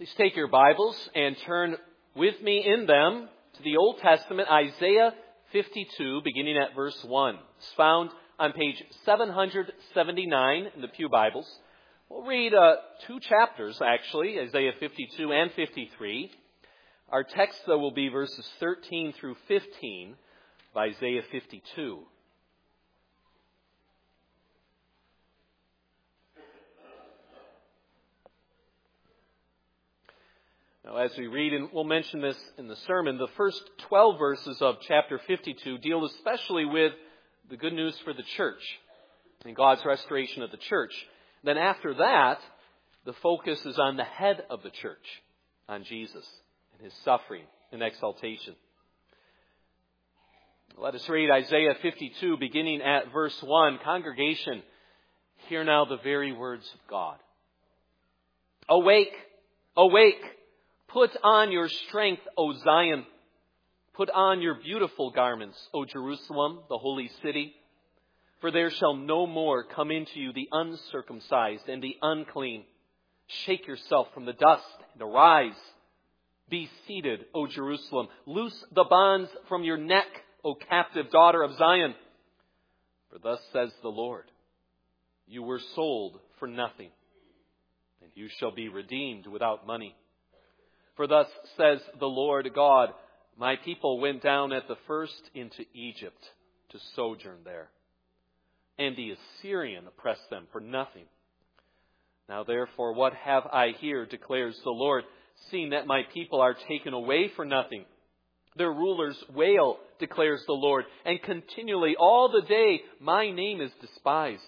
Please take your Bibles and turn with me in them to the Old Testament, Isaiah 52, beginning at verse 1. It's found on page 779 in the Pew Bibles. We'll read two chapters, actually, Isaiah 52 and 53. Our text, though, will be verses 13 through 15 of Isaiah 52. Now, as we read, and we'll mention this in the sermon, the first 12 verses of chapter 52 deal especially with the good news for the church and God's restoration of the church. Then after that, the focus is on the head of the church, on Jesus and his suffering and exaltation. Let us read Isaiah 52, beginning at verse 1. Congregation, hear now the very words of God. Awake, awake! Put on your strength, O Zion. Put on your beautiful garments, O Jerusalem, the holy city. For there shall no more come into you the uncircumcised and the unclean. Shake yourself from the dust and arise. Be seated, O Jerusalem. Loose the bonds from your neck, O captive daughter of Zion. For thus says the Lord, you were sold for nothing, and you shall be redeemed without money. For thus says the Lord God, my people went down at the first into Egypt to sojourn there. And the Assyrian oppressed them for nothing. Now therefore, what have I here, declares the Lord, seeing that my people are taken away for nothing? Their rulers wail, declares the Lord, and continually all the day my name is despised.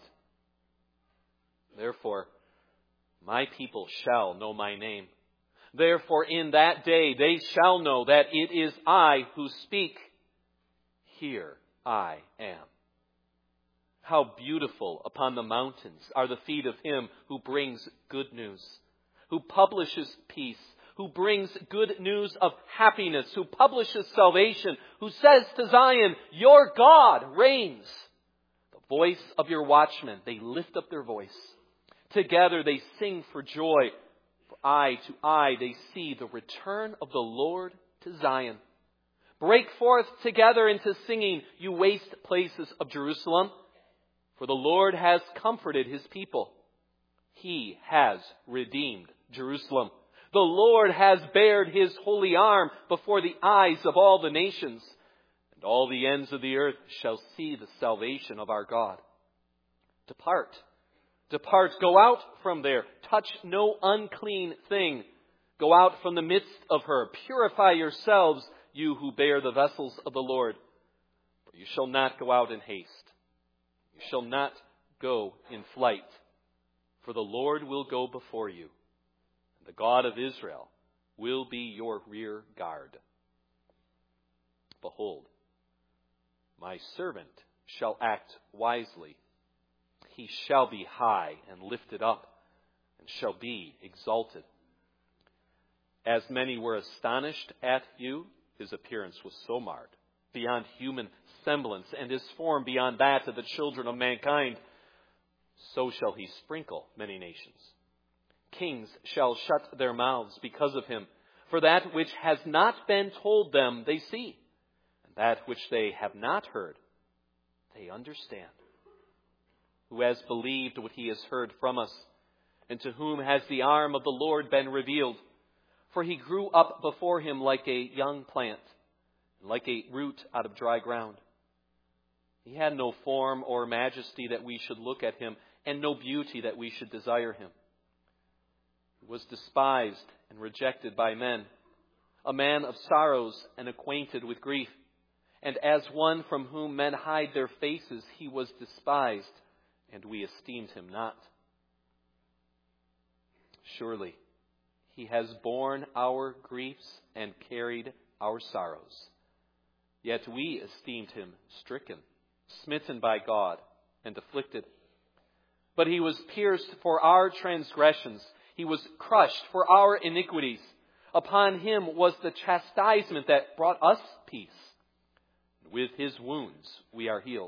Therefore, my people shall know my name. Therefore, in that day they shall know that it is I who speak. Here I am. How beautiful upon the mountains are the feet of him who brings good news, who publishes peace, who brings good news of happiness, who publishes salvation, who says to Zion, your God reigns. The voice of your watchmen, they lift up their voice. Together they sing for joy. Eye to eye, they see the return of the Lord to Zion. Break forth together into singing, you waste places of Jerusalem. For the Lord has comforted his people. He has redeemed Jerusalem. The Lord has bared his holy arm before the eyes of all the nations. And all the ends of the earth shall see the salvation of our God. Depart. Depart, go out from there. Touch no unclean thing. Go out from the midst of her. Purify yourselves, you who bear the vessels of the Lord. For you shall not go out in haste. You shall not go in flight. For the Lord will go before you. And the God of Israel will be your rear guard. Behold, my servant shall act wisely. He shall be high and lifted up, and shall be exalted. As many were astonished at you, his appearance was so marred, beyond human semblance, and his form beyond that of the children of mankind. So shall he sprinkle many nations. Kings shall shut their mouths because of him. For that which has not been told them they see, and that which they have not heard they understand. Who has believed what he has heard from us, and to whom has the arm of the Lord been revealed? For he grew up before him like a young plant, and like a root out of dry ground. He had no form or majesty that we should look at him, and no beauty that we should desire him. He was despised and rejected by men, a man of sorrows and acquainted with grief. And as one from whom men hide their faces, he was despised, and we esteemed him not. Surely he has borne our griefs and carried our sorrows. Yet we esteemed him stricken, smitten by God, and afflicted. But he was pierced for our transgressions. He was crushed for our iniquities. Upon him was the chastisement that brought us peace. With his wounds we are healed.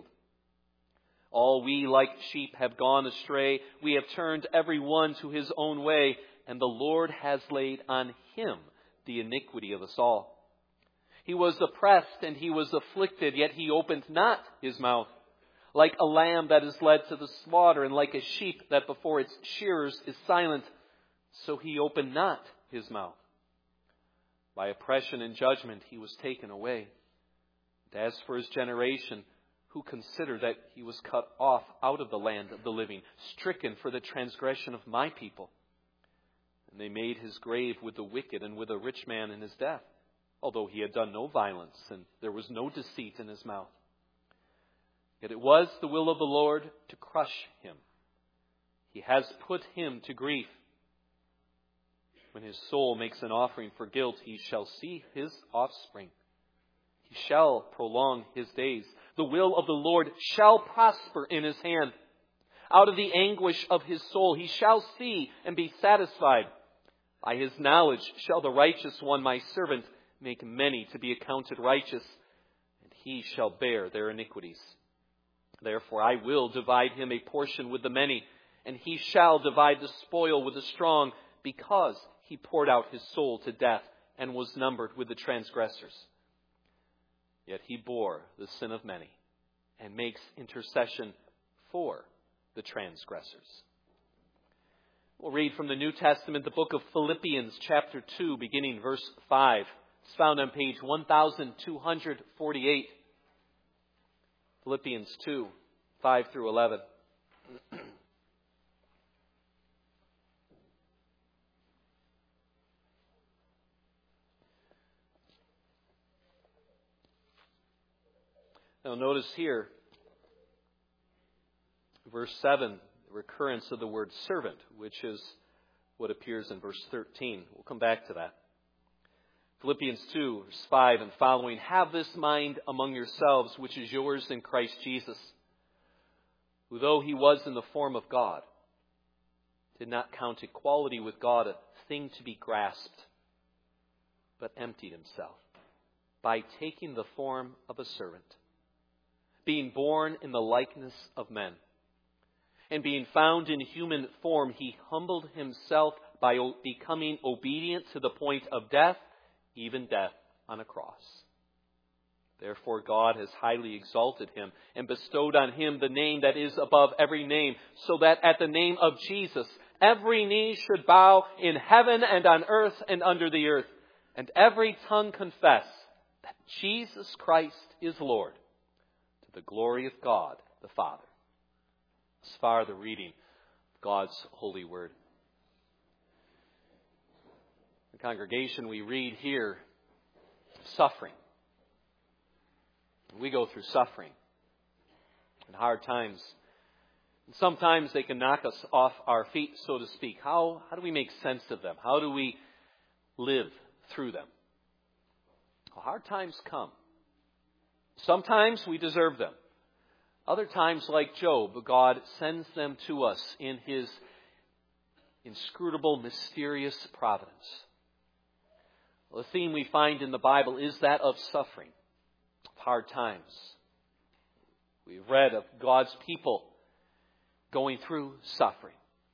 All we like sheep have gone astray. We have turned every one to his own way, and the Lord has laid on him the iniquity of us all. He was oppressed and he was afflicted, yet he opened not his mouth. Like a lamb that is led to the slaughter, and like a sheep that before its shearers is silent, so he opened not his mouth. By oppression and judgment he was taken away. And as for his generation, who considered that he was cut off out of the land of the living, stricken for the transgression of my people. And they made his grave with the wicked and with a rich man in his death, although he had done no violence, and there was no deceit in his mouth. Yet it was the will of the Lord to crush him. He has put him to grief. When his soul makes an offering for guilt, he shall see his offspring. He shall prolong his days. The will of the Lord shall prosper in his hand. Out of the anguish of his soul he shall see and be satisfied. By his knowledge shall the righteous one, my servant, make many to be accounted righteous, and he shall bear their iniquities. Therefore I will divide him a portion with the many, and he shall divide the spoil with the strong, because he poured out his soul to death and was numbered with the transgressors. Yet he bore the sin of many and makes intercession for the transgressors. We'll read from the New Testament, the book of Philippians, chapter 2, beginning verse 5. It's found on page 1248. Philippians 2, 5 through 11. Now notice here, verse 7, the recurrence of the word servant, which is what appears in verse 13. We'll come back to that. Philippians 2, verse 5 and following, have this mind among yourselves, which is yours in Christ Jesus, who though he was in the form of God, did not count equality with God a thing to be grasped, but emptied himself by taking the form of a servant, being born in the likeness of men. And being found in human form, he humbled himself by becoming obedient to the point of death, even death on a cross. Therefore God has highly exalted him and bestowed on him the name that is above every name, so that at the name of Jesus every knee should bow in heaven and on earth and under the earth, and every tongue confess that Jesus Christ is Lord, to the glory of God the Father. As far the reading of God's holy word. The congregation, we read here suffering. We go through suffering and hard times. And sometimes they can knock us off our feet, so to speak. How do we make sense of them? How do we live through them? Well, hard times come. Sometimes we deserve them. Other times, like Job, God sends them to us in his inscrutable, mysterious providence. Well, the theme we find in the Bible is that of suffering, of hard times. We've read of God's people going through suffering.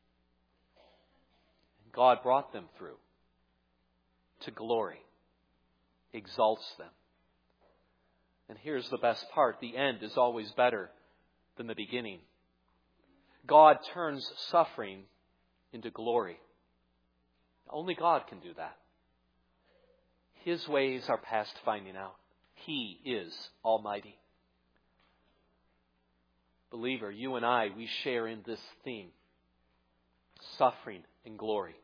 And God brought them through to glory, exalts them. And here's the best part. The end is always better than the beginning. God turns suffering into glory. Only God can do that. His ways are past finding out. He is almighty. Believer, you and I, we share in this theme. Suffering and glory.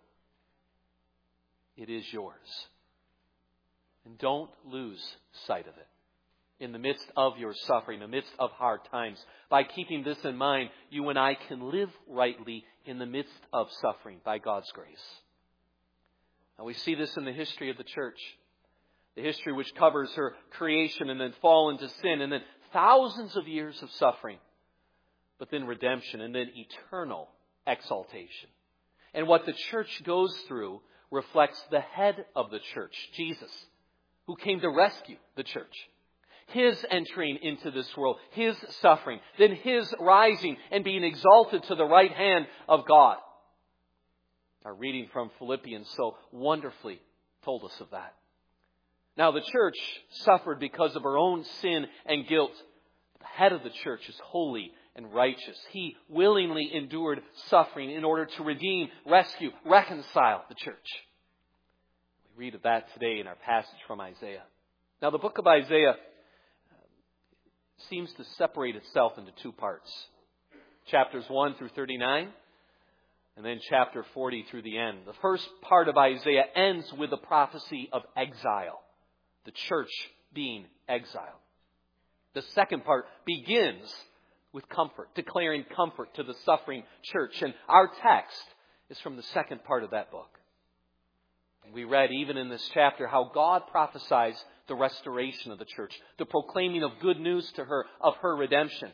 It is yours. And don't lose sight of it. In the midst of your suffering, in the midst of hard times, by keeping this in mind, you and I can live rightly in the midst of suffering by God's grace. Now we see this in the history of the church. The history which covers her creation and then fall into sin and then thousands of years of suffering. But then redemption and then eternal exaltation. And what the church goes through reflects the head of the church, Jesus, who came to rescue the church. His entering into this world, His suffering, then His rising and being exalted to the right hand of God. Our reading from Philippians so wonderfully told us of that. Now the church suffered because of her own sin and guilt. The head of the church is holy and righteous. He willingly endured suffering in order to redeem, rescue, reconcile the church. We read of that today in our passage from Isaiah. Now the book of Isaiah seems to separate itself into two parts. Chapters 1 through 39, and then chapter 40 through the end. The first part of Isaiah ends with a prophecy of exile, the church being exiled. The second part begins with comfort, declaring comfort to the suffering church. And our text is from the second part of that book. And we read even in this chapter how God prophesies the restoration of the church, the proclaiming of good news to her of her redemption.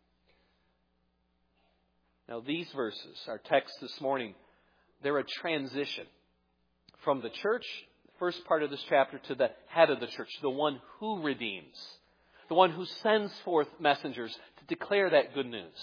Now these verses, our text this morning, they're a transition from the church, the first part of this chapter, to the head of the church, the one who redeems, the one who sends forth messengers to declare that good news.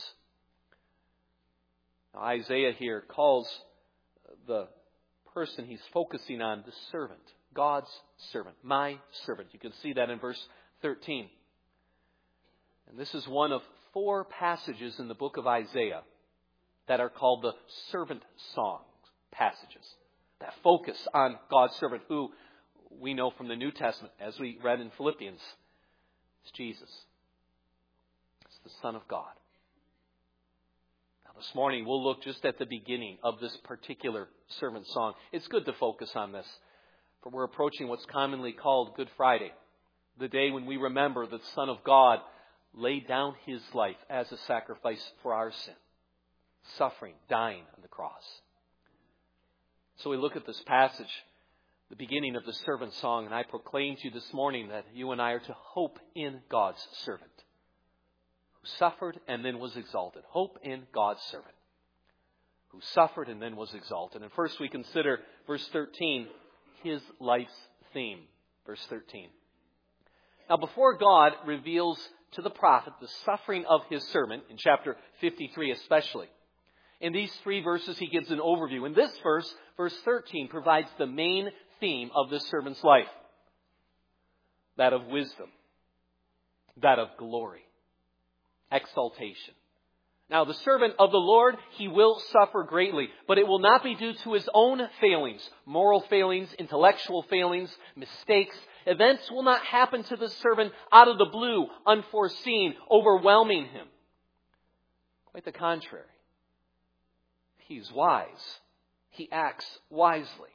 Now, Isaiah here calls the person he's focusing on the servant, God's servant, my servant. You can see that in verse 13. And this is one of 4 passages in the book of Isaiah that are called the servant song passages, that focus on God's servant, who we know from the New Testament, as we read in Philippians, is Jesus. It's the Son of God. Now this morning we'll look just at the beginning of this particular servant song. It's good to focus on this, for we're approaching what's commonly called Good Friday, the day when we remember that the Son of God laid down His life as a sacrifice for our sin, suffering, dying on the cross. So we look at this passage, the beginning of the servant song, and I proclaim to you this morning that you and I are to hope in God's servant, who suffered and then was exalted. Hope in God's servant, who suffered and then was exalted. And first we consider verse 13, his life's theme. Verse 13. Now before God reveals to the prophet the suffering of His servant, in chapter 53 especially, in these 3 verses he gives an overview. In this verse, verse 13, provides the main theme of this servant's life. That of wisdom. That of glory. Exaltation. Now the servant of the Lord, he will suffer greatly, but it will not be due to his own failings, moral failings, intellectual failings, mistakes. Events will not happen to the servant out of the blue, unforeseen, overwhelming him. Quite the contrary. He's wise. He acts wisely.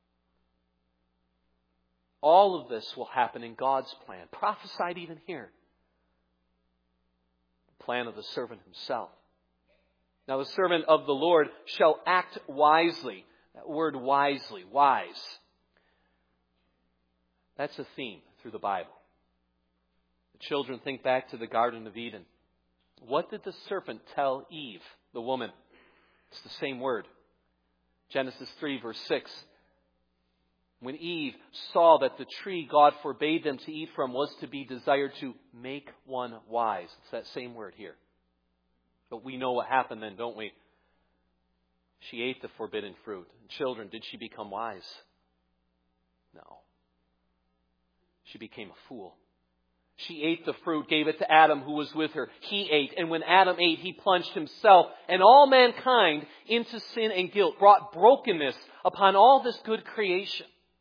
All of this will happen in God's plan, prophesied even here. The plan of the servant himself. Now the servant of the Lord shall act wisely. That word wisely, wise. That's a theme through the Bible. The children think back to the Garden of Eden. What did the serpent tell Eve, the woman? It's the same word. Genesis 3 verse 6. When Eve saw that the tree God forbade them to eat from was to be desired to make one wise. It's that same word here. But we know what happened then, don't we? She ate the forbidden fruit. And children, did she become wise? No. She became a fool. She ate the fruit, gave it to Adam who was with her. He ate, and when Adam ate, he plunged himself and all mankind into sin and guilt, brought brokenness upon all this good creation.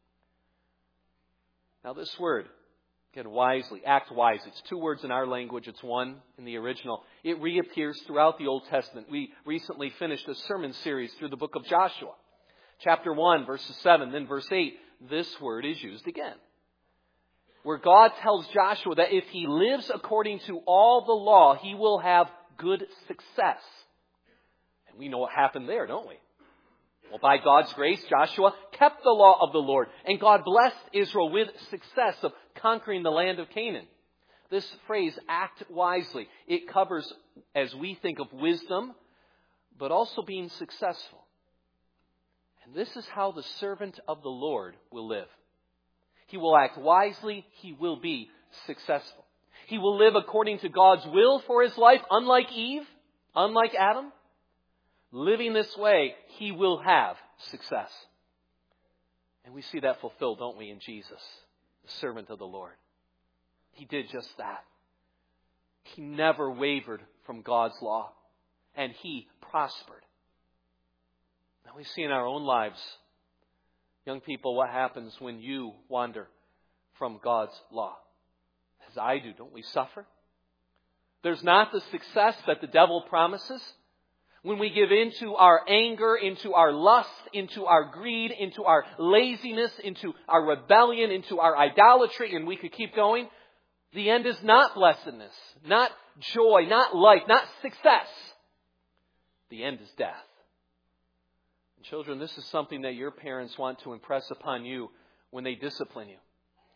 Now this word, again, wisely, act wisely. It's 2 words in our language. It's 1 in the original. It reappears throughout the Old Testament. We recently finished a sermon series through the book of Joshua. Chapter 1, verses 7, then verse 8. This word is used again, where God tells Joshua that if he lives according to all the law, he will have good success. And we know what happened there, don't we? Well, by God's grace, Joshua kept the law of the Lord, and God blessed Israel with success of conquering the land of Canaan. This phrase, act wisely, it covers, as we think of wisdom, but also being successful. And this is how the servant of the Lord will live. He will act wisely. He will be successful. He will live according to God's will for his life, unlike Eve, unlike Adam. Living this way, he will have success. And we see that fulfilled, don't we, in Jesus, the servant of the Lord. He did just that. He never wavered from God's law, and he prospered. Now we see in our own lives, young people, what happens when you wander from God's law. As I do, don't we suffer? There's not the success that the devil promises. When we give into our anger, into our lust, into our greed, into our laziness, into our rebellion, into our idolatry, and we could keep going, the end is not blessedness, not joy, not life, not success. The end is death. And children, this is something that your parents want to impress upon you when they discipline you.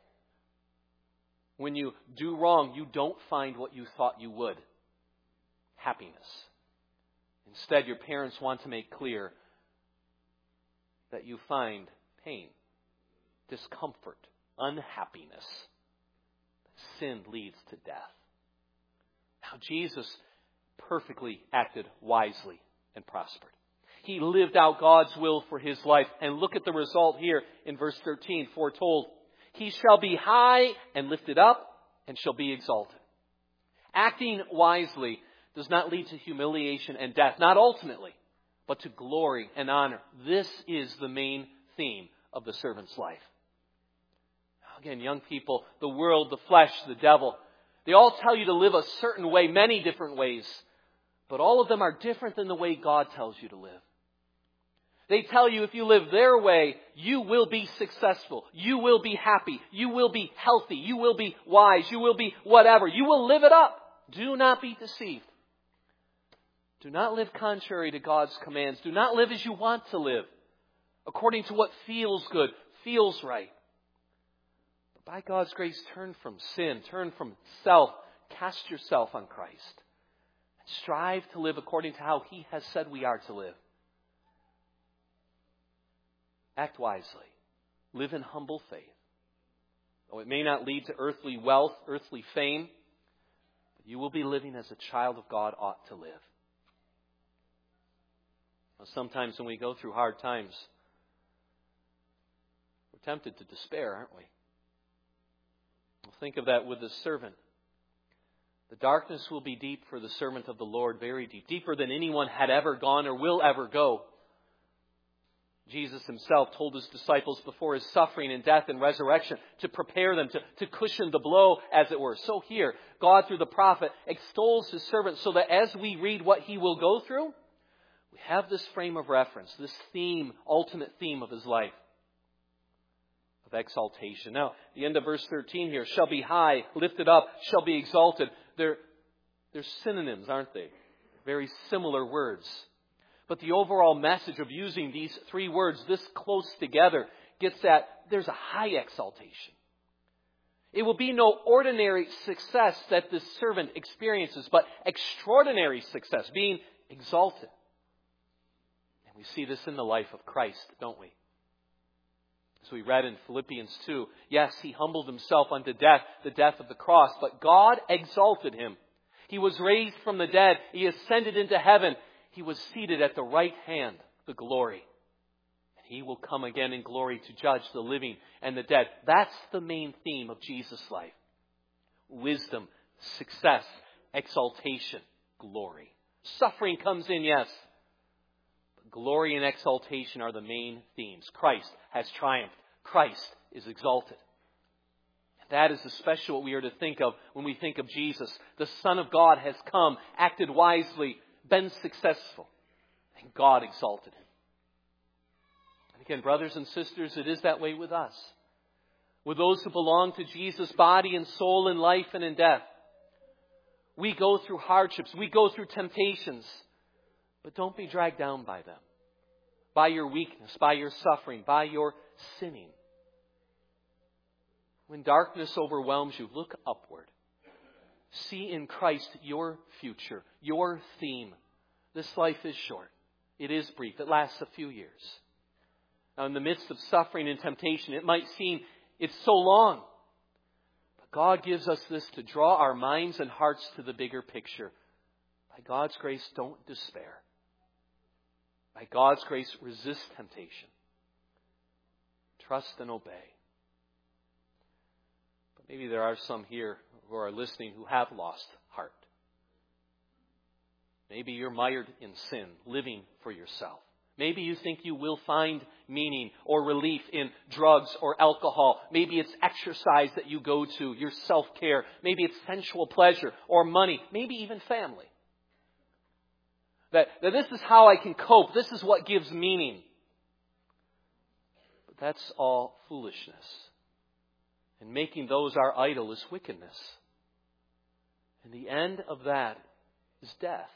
When you do wrong, you don't find what you thought you would. Happiness. Instead, your parents want to make clear that you find pain, discomfort, unhappiness. Sin leads to death. Now, Jesus perfectly acted wisely and prospered. He lived out God's will for his life. And look at the result here in verse 13, foretold. He shall be high and lifted up and shall be exalted. Acting wisely does not lead to humiliation and death, not ultimately, but to glory and honor. This is the main theme of the servant's life. Again, young people, the world, the flesh, the devil, they all tell you to live a certain way, many different ways. But all of them are different than the way God tells you to live. They tell you if you live their way, you will be successful. You will be happy. You will be healthy. You will be wise. You will be whatever. You will live it up. Do not be deceived. Do not live contrary to God's commands. Do not live as you want to live, according to what feels good, feels right. But by God's grace, turn from sin, turn from self, cast yourself on Christ, and strive to live according to how He has said we are to live. Act wisely. Live in humble faith. Though it may not lead to earthly wealth, earthly fame, but you will be living as a child of God ought to live. Sometimes when we go through hard times, we're tempted to despair, aren't we? Well, think of that with the servant. The darkness will be deep for the servant of the Lord, very deep, deeper than anyone had ever gone or will ever go. Jesus himself told his disciples before his suffering and death and resurrection to prepare them, to cushion the blow, as it were. So here, God through the prophet extols his servant so that as we read what he will go through, we have this frame of reference, this theme, ultimate theme of his life, of exaltation. Now, the end of verse 13 here, shall be high, lifted up, shall be exalted. They're synonyms, aren't they? Very similar words. But the overall message of using these three words this close together gets at there's a high exaltation. It will be no ordinary success that this servant experiences, but extraordinary success, being exalted. And we see this in the life of Christ, don't we? As we read in Philippians 2, yes, he humbled himself unto death, the death of the cross, but God exalted him. He was raised from the dead. He ascended into heaven. He was seated at the right hand, the glory. And he will come again in glory to judge the living and the dead. That's the main theme of Jesus' life. Wisdom, success, exaltation, glory. Suffering comes in, yes. But glory and exaltation are the main themes. Christ has triumphed. Christ is exalted. That is especially what we are to think of when we think of Jesus. The Son of God has come, acted wisely, been successful, and God exalted him. And again, brothers and sisters, it is that way with us. With those who belong to Jesus, body and soul, in life and in death. We go through hardships, we go through temptations, but don't be dragged down by them. By your weakness, by your suffering, by your sinning. When darkness overwhelms you, look upward. See in Christ your future, your theme. This life is short. It is brief. It lasts a few years. Now, in the midst of suffering and temptation, it might seem it's so long. But God gives us this to draw our minds and hearts to the bigger picture. By God's grace, don't despair. By God's grace, resist temptation. Trust and obey. But maybe there are some here who are listening who have lost heart. Maybe you're mired in sin, living for yourself. Maybe you think you will find meaning or relief in drugs or alcohol. Maybe it's exercise that you go to, your self-care. Maybe it's sensual pleasure or money. Maybe even family. That this is how I can cope. This is what gives meaning. But that's all foolishness. And making those our idol is wickedness. And the end of that is death.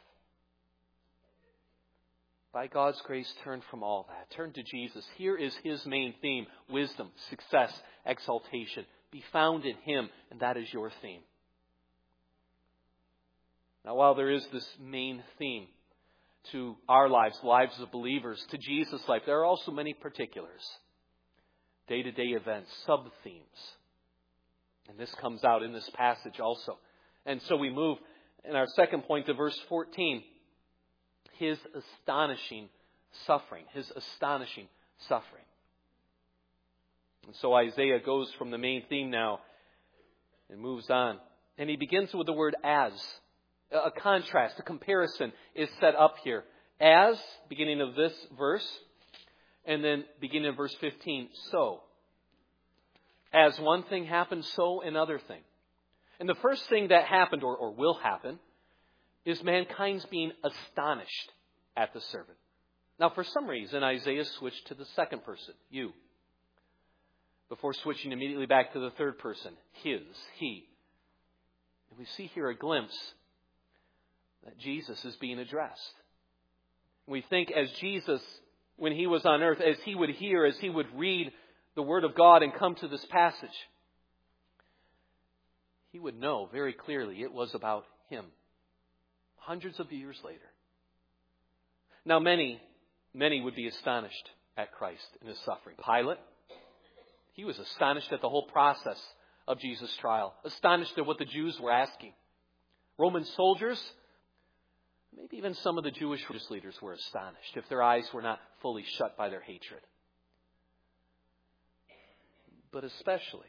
By God's grace, turn from all that. Turn to Jesus. Here is His main theme: wisdom, success, exaltation. Be found in Him, and that is your theme. Now, while there is this main theme to our lives, lives of believers, to Jesus' life, there are also many particulars. Day-to-day events, sub-themes. And this comes out in this passage also. And so we move in our second point to verse 14. His astonishing suffering. His astonishing suffering. And so Isaiah goes from the main theme now and moves on. And he begins with the word as. A contrast, a comparison is set up here. As, beginning of this verse, and then beginning of verse 15, so. As one thing happened, so another thing. And the first thing that happened, or will happen, is mankind's being astonished at the servant. Now, for some reason, Isaiah switched to the second person, you, before switching immediately back to the third person, his, he. And we see here a glimpse that Jesus is being addressed. We think as Jesus, when He was on earth, as He would hear, as He would read the Word of God and come to this passage, He would know very clearly it was about Him. Hundreds of years later. Now many would be astonished at Christ in His suffering. Pilate, he was astonished at the whole process of Jesus' trial. Astonished at what the Jews were asking. Roman soldiers, maybe even some of the Jewish religious leaders were astonished if their eyes were not fully shut by their hatred. But especially,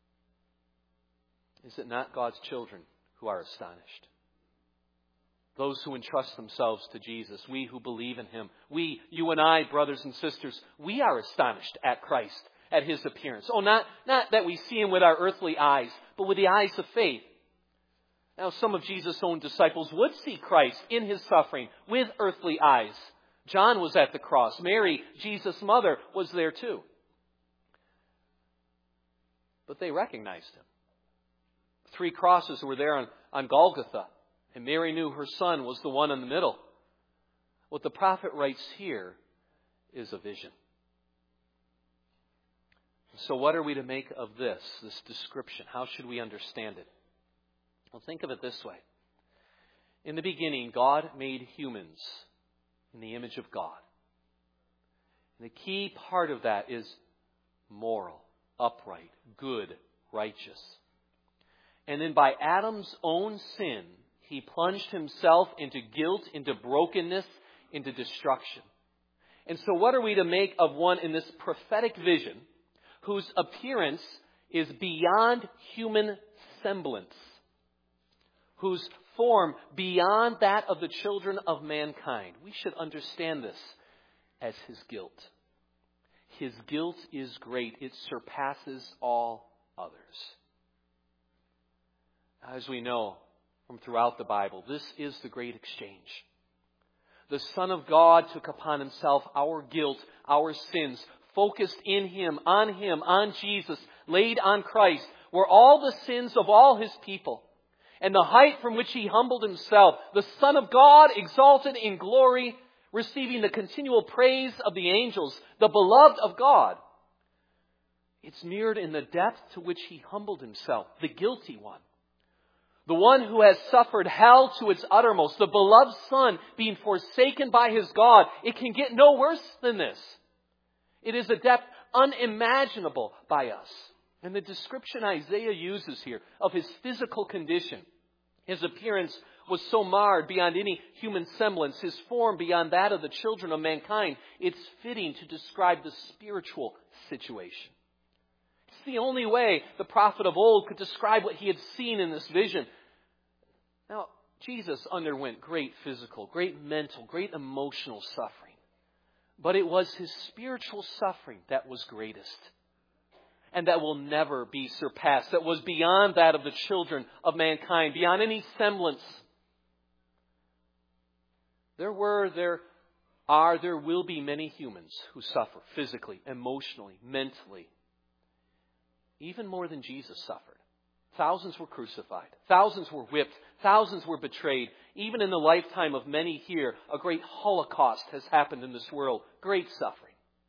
is it not God's children who are astonished? Those who entrust themselves to Jesus, we who believe in Him, we, you and I, brothers and sisters, we are astonished at Christ, at His appearance. Oh, not that we see Him with our earthly eyes, but with the eyes of faith. Now, some of Jesus' own disciples would see Christ in His suffering with earthly eyes. John was at the cross. Mary, Jesus' mother, was there too. But they recognized Him. 3 crosses were there on Golgotha. And Mary knew her son was the one in the middle. What the prophet writes here is a vision. So what are we to make of this description? How should we understand it? Well, think of it this way. In the beginning, God made humans in the image of God. And the key part of that is moral, upright, good, righteous. And then by Adam's own sin, he plunged himself into guilt, into brokenness, into destruction. And so what are we to make of one in this prophetic vision whose appearance is beyond human semblance, whose form beyond that of the children of mankind? We should understand this as his guilt. His guilt is great. It surpasses all others. As we know from throughout the Bible, this is the great exchange. The Son of God took upon Himself our guilt, our sins, focused in Him, on Jesus, laid on Christ, were all the sins of all His people. And the height from which He humbled Himself, the Son of God exalted in glory, receiving the continual praise of the angels, the beloved of God. It's mirrored in the depth to which He humbled Himself, the guilty one. The one who has suffered hell to its uttermost, the beloved Son being forsaken by His God. It can get no worse than this. It is a depth unimaginable by us. And the description Isaiah uses here of His physical condition, His appearance was so marred beyond any human semblance, His form beyond that of the children of mankind, it's fitting to describe the spiritual situation. It's the only way the prophet of old could describe what he had seen in this vision. Now, Jesus underwent great physical, great mental, great emotional suffering. But it was His spiritual suffering that was greatest. And that will never be surpassed. That was beyond that of the children of mankind, beyond any semblance. There will be many humans who suffer physically, emotionally, mentally. Even more than Jesus suffered. Thousands were crucified. Thousands were whipped. Thousands were betrayed. Even in the lifetime of many here, a great Holocaust has happened in this world. Great suffering.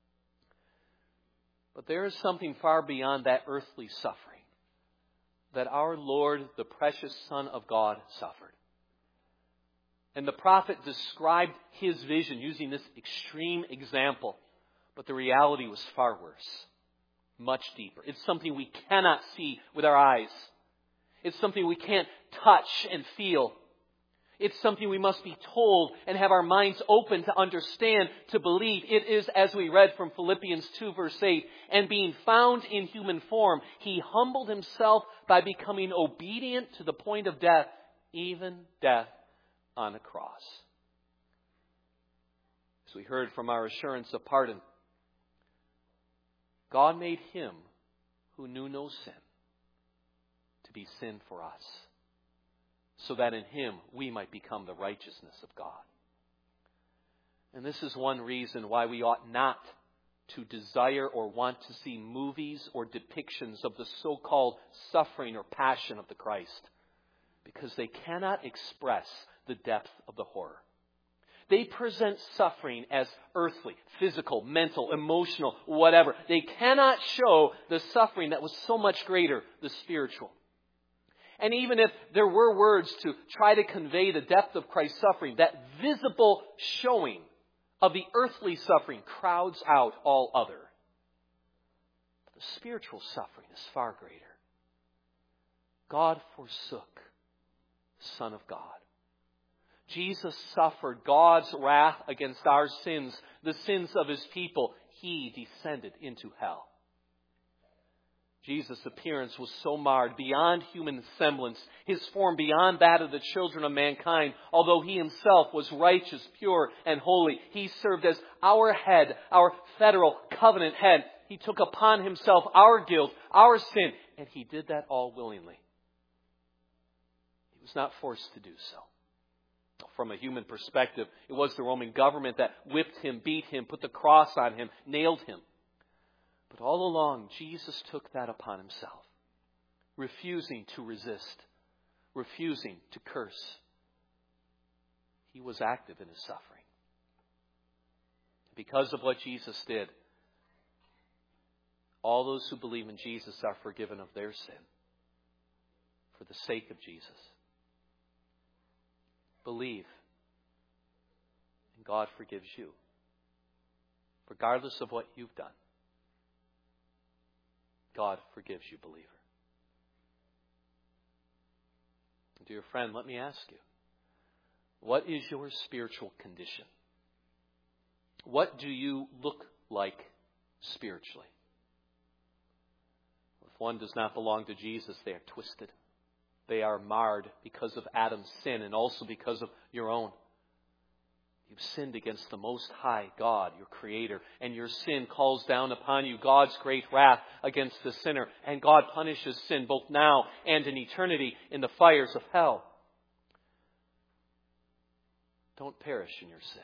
But there is something far beyond that earthly suffering that our Lord, the precious Son of God, suffered. And the prophet described his vision using this extreme example. But the reality was far worse. Much deeper. It's something we cannot see with our eyes. It's something we can't touch and feel. It's something we must be told and have our minds open to understand, to believe. It is, as we read from Philippians 2 verse 8, and being found in human form, He humbled Himself by becoming obedient to the point of death, even death on a cross. As we heard from our assurance of pardon, God made Him who knew no sin to be sin for us, so that in Him we might become the righteousness of God. And this is one reason why we ought not to desire or want to see movies or depictions of the so-called suffering or passion of the Christ, because they cannot express the depth of the horror. They present suffering as earthly, physical, mental, emotional, whatever. They cannot show the suffering that was so much greater, the spiritual. And even if there were words to try to convey the depth of Christ's suffering, that visible showing of the earthly suffering crowds out all other. But the spiritual suffering is far greater. God forsook the Son of God. Jesus suffered God's wrath against our sins, the sins of His people. He descended into hell. Jesus' appearance was so marred beyond human semblance, His form beyond that of the children of mankind. Although He Himself was righteous, pure, and holy, He served as our head, our federal covenant head. He took upon Himself our guilt, our sin, and He did that all willingly. He was not forced to do so. From a human perspective, it was the Roman government that whipped Him, beat Him, put the cross on Him, nailed Him. But all along, Jesus took that upon Himself, refusing to resist, refusing to curse. He was active in His suffering. Because of what Jesus did, all those who believe in Jesus are forgiven of their sin for the sake of Jesus. Believe, and God forgives you, regardless of what you've done. God forgives you, believer. Dear friend, let me ask you, what is your spiritual condition? What do you look like spiritually? If one does not belong to Jesus, they are twisted. They are marred because of Adam's sin and also because of your own. You've sinned against the Most High God, your Creator, and your sin calls down upon you God's great wrath against the sinner. And God punishes sin both now and in eternity in the fires of hell. Don't perish in your sin.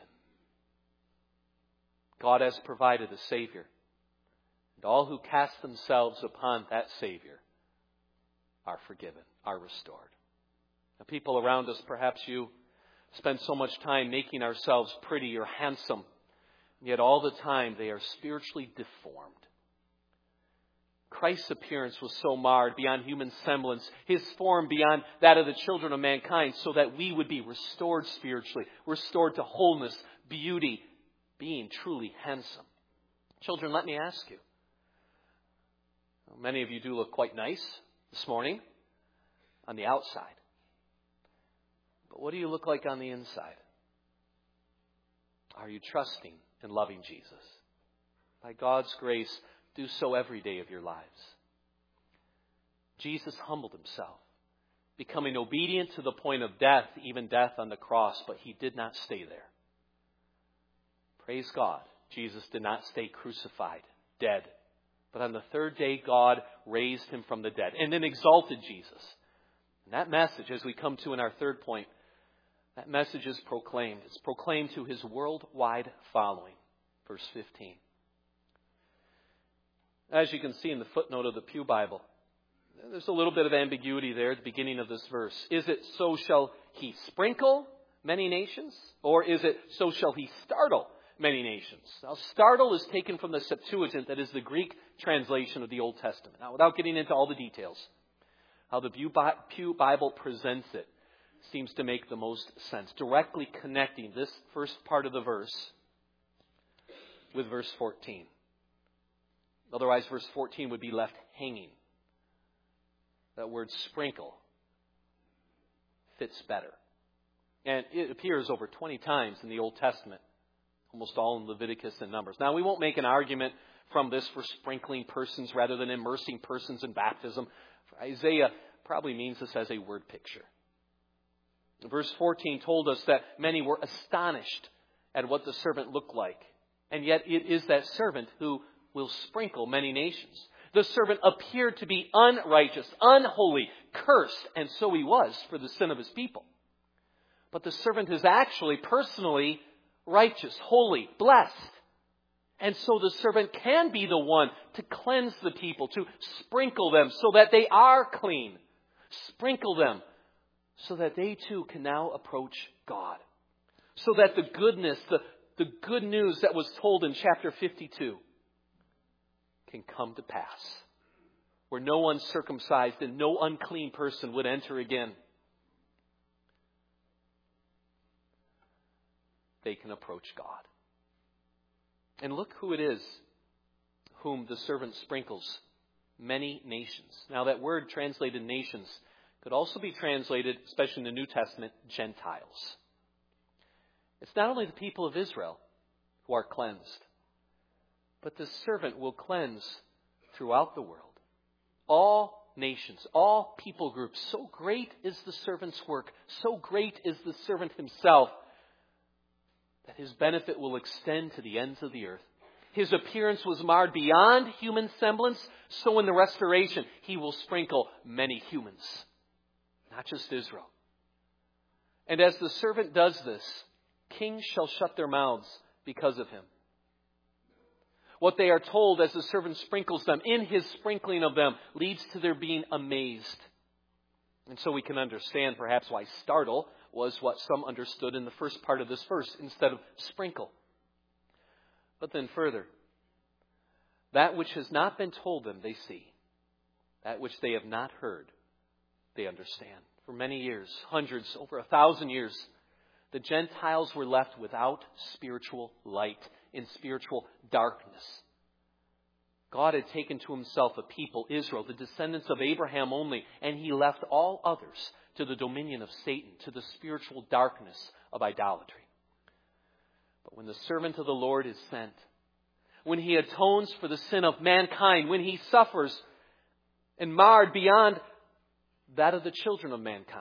God has provided a Savior. And all who cast themselves upon that Savior are forgiven, are restored. Now, people around us, perhaps you spend so much time making ourselves pretty or handsome, yet all the time they are spiritually deformed. Christ's appearance was so marred beyond human semblance, His form beyond that of the children of mankind, so that we would be restored spiritually, restored to wholeness, beauty, being truly handsome. Children, let me ask you. Many of you do look quite nice this morning on the outside. But what do you look like on the inside? Are you trusting and loving Jesus? By God's grace, do so every day of your lives. Jesus humbled himself, becoming obedient to the point of death, even death on the cross, but he did not stay there. Praise God, Jesus did not stay crucified, dead. But on the third day, God raised him from the dead and then exalted Jesus. And that message, as we come to in our third point, that message is proclaimed. It's proclaimed to his worldwide following. Verse 15. As you can see in the footnote of the Pew Bible, there's a little bit of ambiguity there at the beginning of this verse. Is it, so shall he sprinkle many nations? Or is it, so shall he startle many nations? Now, startle is taken from the Septuagint, that is the Greek translation of the Old Testament. Now, without getting into all the details, how the Pew Bible presents it seems to make the most sense, directly connecting this first part of the verse with verse 14. Otherwise, verse 14 would be left hanging. That word sprinkle fits better. And it appears over 20 times in the Old Testament, almost all in Leviticus and Numbers. Now, we won't make an argument from this for sprinkling persons rather than immersing persons in baptism. Isaiah probably means this as a word picture. Verse 14 told us that many were astonished at what the servant looked like. And yet it is that servant who will sprinkle many nations. The servant appeared to be unrighteous, unholy, cursed, and so he was for the sin of his people. But the servant is actually personally righteous, holy, blessed. And so the servant can be the one to cleanse the people, to sprinkle them so that they are clean. Sprinkle them so that they too can now approach God. So that the goodness, the good news that was told in chapter 52 can come to pass. Where no uncircumcised and no unclean person would enter again. They can approach God. And look who it is whom the servant sprinkles. Many nations. Now that word translated nations could also be translated, especially in the New Testament, Gentiles. It's not only the people of Israel who are cleansed, but the servant will cleanse throughout the world. All nations, all people groups. So great is the servant's work. So great is the servant himself that his benefit will extend to the ends of the earth. His appearance was marred beyond human semblance. So in the restoration, he will sprinkle many humans. Not just Israel. And as the servant does this, kings shall shut their mouths because of him. What they are told as the servant sprinkles them, in his sprinkling of them, leads to their being amazed. And so we can understand perhaps why startle was what some understood in the first part of this verse instead of sprinkle. But then further, that which has not been told them, they see. That which they have not heard, they understand. For many years, hundreds, over 1,000 years, the Gentiles were left without spiritual light, in spiritual darkness. God had taken to himself a people, Israel, the descendants of Abraham only, and he left all others to the dominion of Satan, to the spiritual darkness of idolatry. But when the servant of the Lord is sent, when he atones for the sin of mankind, when he suffers and marred beyond that of the children of mankind,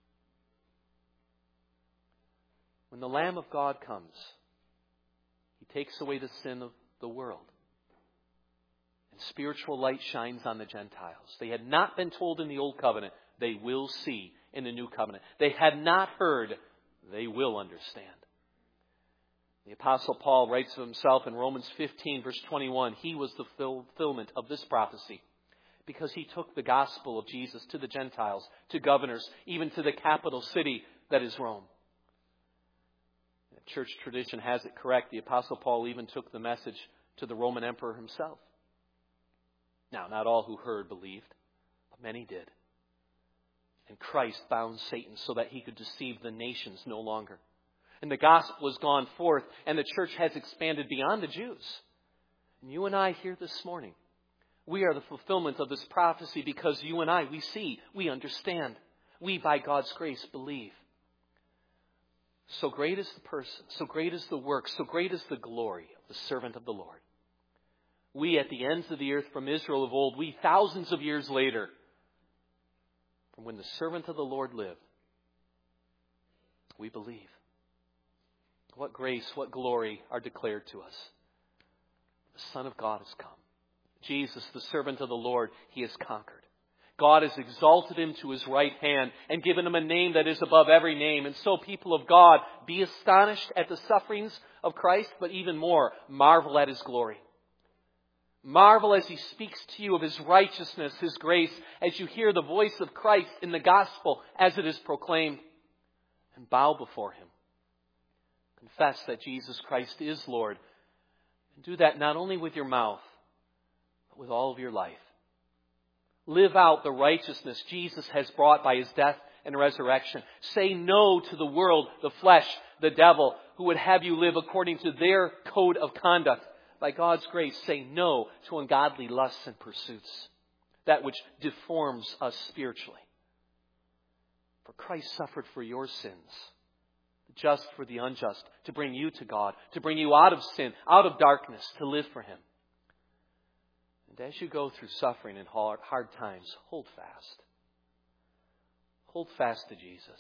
when the Lamb of God comes, he takes away the sin of the world. And spiritual light shines on the Gentiles. They had not been told in the Old Covenant. They will see in the New Covenant. They had not heard. They will understand. The Apostle Paul writes of himself in Romans 15, verse 21. He was the fulfillment of this prophecy. Because he took the gospel of Jesus to the Gentiles, to governors, even to the capital city that is Rome. Church tradition has it correct. The Apostle Paul even took the message to the Roman emperor himself. Now, not all who heard believed, but many did. And Christ bound Satan so that he could deceive the nations no longer. And the gospel has gone forth, and the church has expanded beyond the Jews. And you and I here this morning, we are the fulfillment of this prophecy because you and I, we see, we understand. We, by God's grace, believe. So great is the person, so great is the work, so great is the glory of the servant of the Lord. We at the ends of the earth from Israel of old, we thousands of years later, from when the servant of the Lord lived, we believe. What grace, what glory are declared to us. The Son of God has come. Jesus, the servant of the Lord, He has conquered. God has exalted Him to His right hand and given Him a name that is above every name. And so, people of God, be astonished at the sufferings of Christ, but even more, marvel at His glory. Marvel as He speaks to you of His righteousness, His grace, as you hear the voice of Christ in the gospel as it is proclaimed. And bow before Him. Confess that Jesus Christ is Lord. And do that not only with your mouth, but with all of your life. Live out the righteousness Jesus has brought by His death and resurrection. Say no to the world, the flesh, the devil, who would have you live according to their code of conduct. By God's grace, say no to ungodly lusts and pursuits, that which deforms us spiritually. For Christ suffered for your sins, the just for the unjust, to bring you to God, to bring you out of sin, out of darkness, to live for Him. And as you go through suffering and hard times, hold fast. Hold fast to Jesus.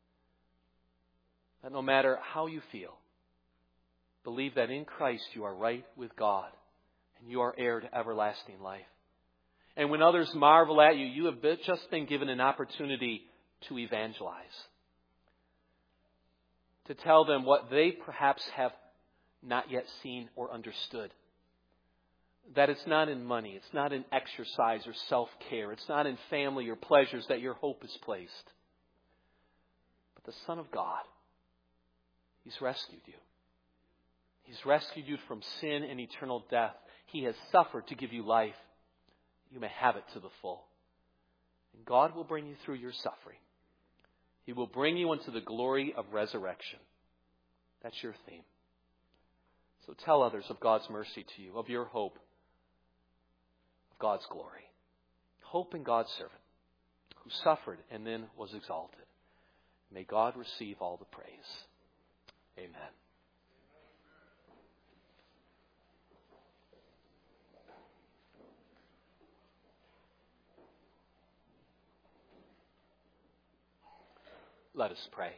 That no matter how you feel, believe that in Christ you are right with God and you are heir to everlasting life. And when others marvel at you, you have just been given an opportunity to evangelize. To tell them what they perhaps have not yet seen or understood. That it's not in money, it's not in exercise or self-care, it's not in family or pleasures that your hope is placed. But the Son of God, He's rescued you. He's rescued you from sin and eternal death. He has suffered to give you life. You may have it to the full. And God will bring you through your suffering. He will bring you into the glory of resurrection. That's your theme. So tell others of God's mercy to you, of your hope, of God's glory. Hope in God's servant, who suffered and then was exalted. May God receive all the praise. Amen. Let us pray.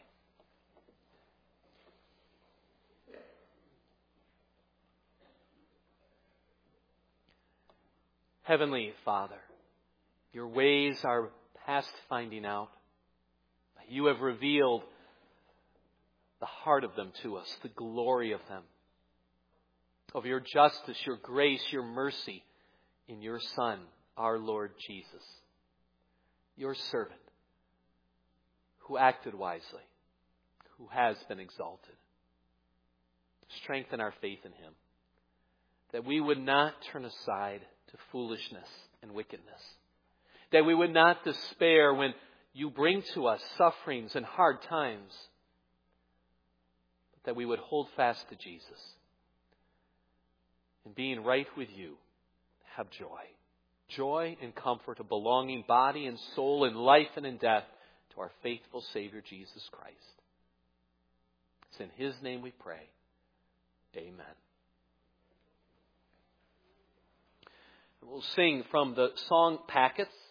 Heavenly Father, your ways are past finding out. You have revealed the heart of them to us, the glory of them, of your justice, your grace, your mercy in your Son, our Lord Jesus, your servant, who acted wisely, who has been exalted. Strengthen our faith in Him, that we would not turn aside to foolishness and wickedness, that we would not despair when you bring to us sufferings and hard times, but that we would hold fast to Jesus, and being right with you, have joy. Joy and comfort of belonging body and soul in life and in death to our faithful Savior, Jesus Christ. It's in His name we pray. Amen. We'll sing from the song Packets.